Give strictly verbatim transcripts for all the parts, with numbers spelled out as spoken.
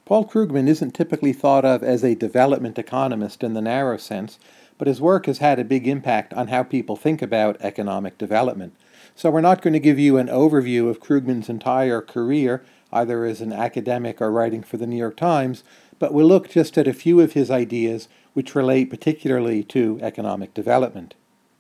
Paul Krugman isn't typically thought of as a development economist in the narrow sense, but his work has had a big impact on how people think about economic development. So we're not going to give you an overview of Krugman's entire career, either as an academic or writing for the New York Times, but we'll look just at a few of his ideas which relate particularly to economic development.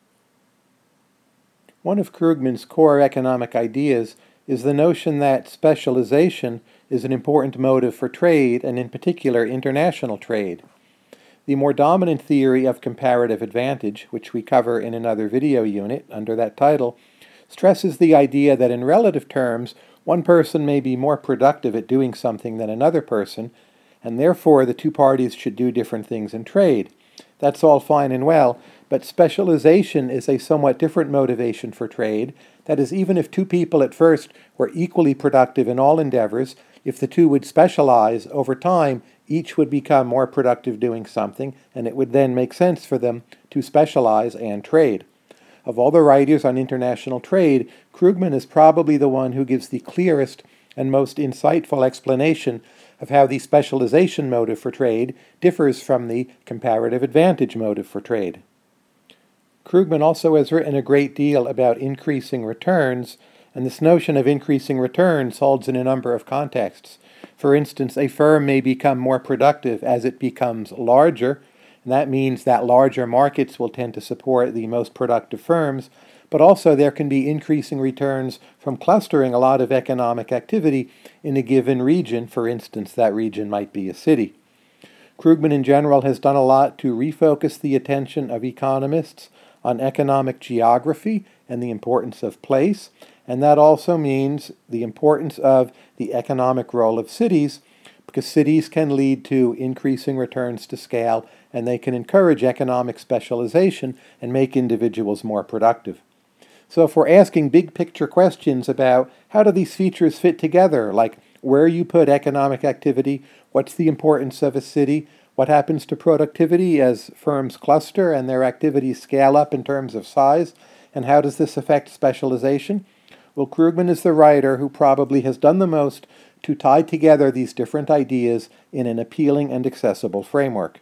One of Krugman's core economic ideas is the notion that specialization is an important motive for trade, and in particular international trade. The more dominant theory of comparative advantage, which we cover in another video unit under that title, stresses the idea that in relative terms, one person may be more productive at doing something than another person, and therefore the two parties should do different things in trade. That's all fine and well, but specialization is a somewhat different motivation for trade. That is, even if two people at first were equally productive in all endeavors, if the two would specialize, over time, each would become more productive doing something, and it would then make sense for them to specialize and trade. Of all the writers on international trade, Krugman is probably the one who gives the clearest and most insightful explanation of how the specialization motive for trade differs from the comparative advantage motive for trade. Krugman also has written a great deal about increasing returns, and this notion of increasing returns holds in a number of contexts. For instance, a firm may become more productive as it becomes larger, and that means that larger markets will tend to support the most productive firms, but also there can be increasing returns from clustering a lot of economic activity in a given region. For instance, that region might be a city. Krugman in general has done a lot to refocus the attention of economists on economic geography and the importance of place, and that also means the importance of the economic role of cities, because cities can lead to increasing returns to scale, and they can encourage economic specialization and make individuals more productive. So if we're asking big picture questions about how do these features fit together, like where you put economic activity, what's the importance of a city, what happens to productivity as firms cluster and their activities scale up in terms of size, and how does this affect specialization? Well, Krugman is the writer who probably has done the most to tie together these different ideas in an appealing and accessible framework.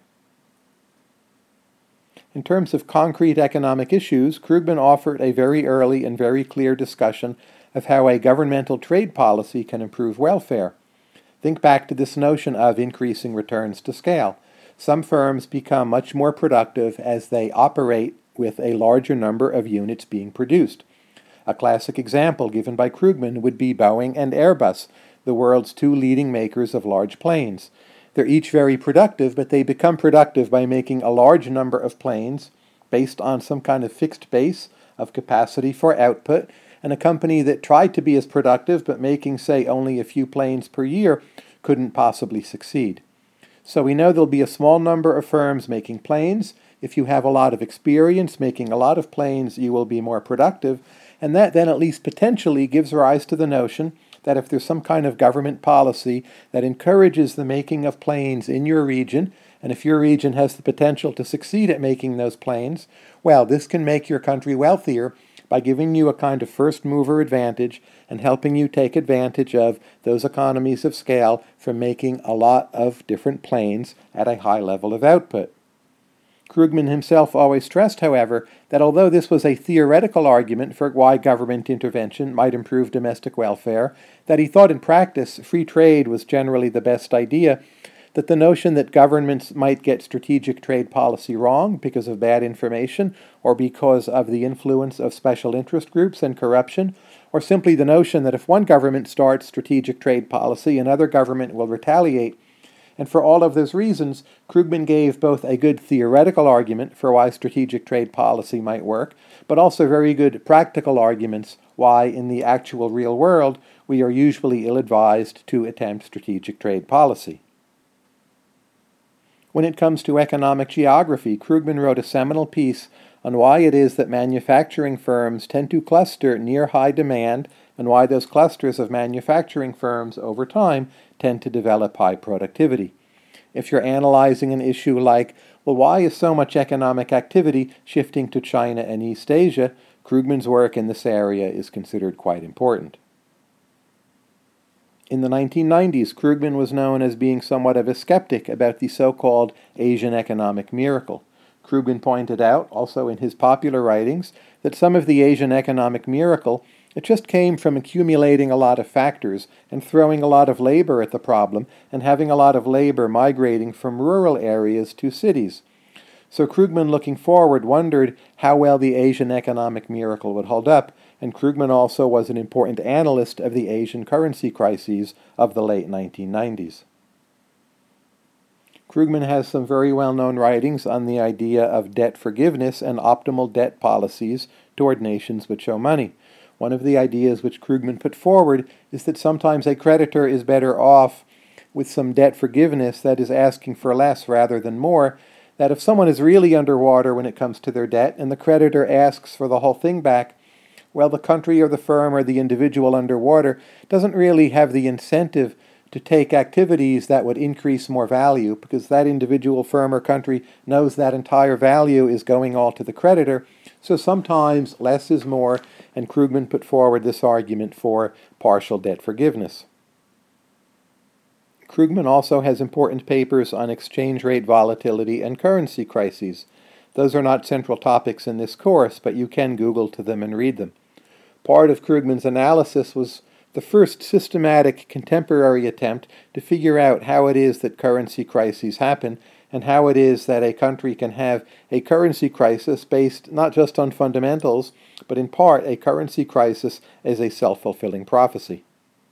In terms of concrete economic issues, Krugman offered a very early and very clear discussion of how a governmental trade policy can improve welfare. Think back to this notion of increasing returns to scale. Some firms become much more productive as they operate with a larger number of units being produced. A classic example given by Krugman would be Boeing and Airbus, the world's two leading makers of large planes. They're each very productive, but they become productive by making a large number of planes based on some kind of fixed base of capacity for output, and a company that tried to be as productive but making, say, only a few planes per year couldn't possibly succeed. So we know there'll be a small number of firms making planes. If you have a lot of experience making a lot of planes, you will be more productive, and that then at least potentially gives rise to the notion that if there's some kind of government policy that encourages the making of planes in your region, and if your region has the potential to succeed at making those planes, well, this can make your country wealthier by giving you a kind of first mover advantage and helping you take advantage of those economies of scale from making a lot of different planes at a high level of output. Krugman himself always stressed, however, that although this was a theoretical argument for why government intervention might improve domestic welfare, that he thought in practice free trade was generally the best idea, that the notion that governments might get strategic trade policy wrong because of bad information or because of the influence of special interest groups and corruption, or simply the notion that if one government starts strategic trade policy, another government will retaliate. And for all of those reasons, Krugman gave both a good theoretical argument for why strategic trade policy might work, but also very good practical arguments why, in the actual real world, we are usually ill-advised to attempt strategic trade policy. When it comes to economic geography, Krugman wrote a seminal piece on why it is that manufacturing firms tend to cluster near high demand and why those clusters of manufacturing firms over time tend to develop high productivity. If you're analyzing an issue like, well, why is so much economic activity shifting to China and East Asia, Krugman's work in this area is considered quite important. In the nineteen nineties, Krugman was known as being somewhat of a skeptic about the so-called Asian economic miracle. Krugman pointed out, also in his popular writings, that some of the Asian economic miracle, it just came from accumulating a lot of factors and throwing a lot of labor at the problem and having a lot of labor migrating from rural areas to cities. So Krugman, looking forward, wondered how well the Asian economic miracle would hold up, and Krugman also was an important analyst of the Asian currency crises of the late nineteen nineties. Krugman has some very well-known writings on the idea of debt forgiveness and optimal debt policies toward nations which owe money. One of the ideas which Krugman put forward is that sometimes a creditor is better off with some debt forgiveness, that is asking for less rather than more, that if someone is really underwater when it comes to their debt and the creditor asks for the whole thing back, well, the country or the firm or the individual underwater doesn't really have the incentive to take activities that would increase more value, because that individual firm or country knows that entire value is going all to the creditor. So sometimes less is more, and Krugman put forward this argument for partial debt forgiveness. Krugman also has important papers on exchange rate volatility and currency crises. Those are not central topics in this course, but you can Google to them and read them. Part of Krugman's analysis was the first systematic contemporary attempt to figure out how it is that currency crises happen and how it is that a country can have a currency crisis based not just on fundamentals, but in part a currency crisis as a self-fulfilling prophecy.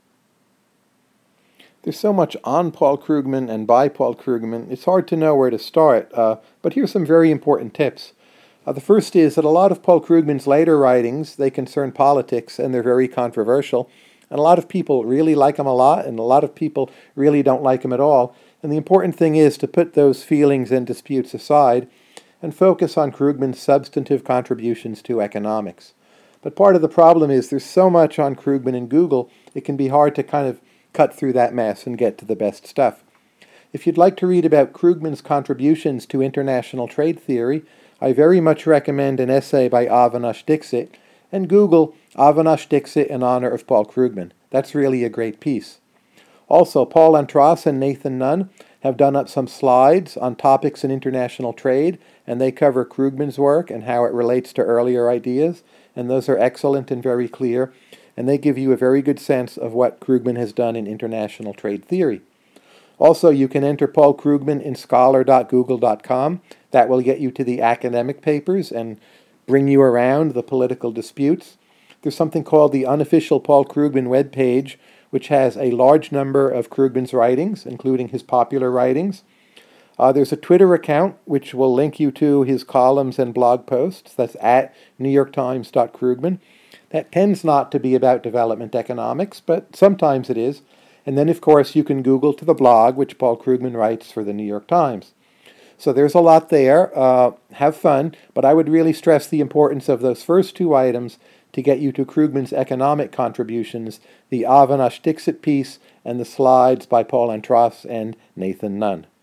There's so much on Paul Krugman and by Paul Krugman, it's hard to know where to start, uh, but here's some very important tips. Uh, the first is that a lot of Paul Krugman's later writings, they concern politics and they're very controversial. And a lot of people really like him a lot, and a lot of people really don't like him at all. And the important thing is to put those feelings and disputes aside and focus on Krugman's substantive contributions to economics. But part of the problem is there's so much on Krugman in Google, it can be hard to kind of cut through that mess and get to the best stuff. If you'd like to read about Krugman's contributions to international trade theory, I very much recommend an essay by Avinash Dixit, and Google Avinash Dixit in honor of Paul Krugman. That's really a great piece. Also, Paul Antras and Nathan Nunn have done up some slides on topics in international trade, and they cover Krugman's work and how it relates to earlier ideas, and those are excellent and very clear, and they give you a very good sense of what Krugman has done in international trade theory. Also, you can enter Paul Krugman in scholar dot google dot com. That will get you to the academic papers and bring you around the political disputes. There's something called the unofficial Paul Krugman webpage, which has a large number of Krugman's writings, including his popular writings. Uh, there's a Twitter account, which will link you to his columns and blog posts. That's at new york times dot krugman. That tends not to be about development economics, but sometimes it is. And then, of course, you can Google to the blog, which Paul Krugman writes for the New York Times. So there's a lot there. Uh, have fun, but I would really stress the importance of those first two items to get you to Krugman's economic contributions, the Avinash Dixit piece and the slides by Paul Antras and Nathan Nunn.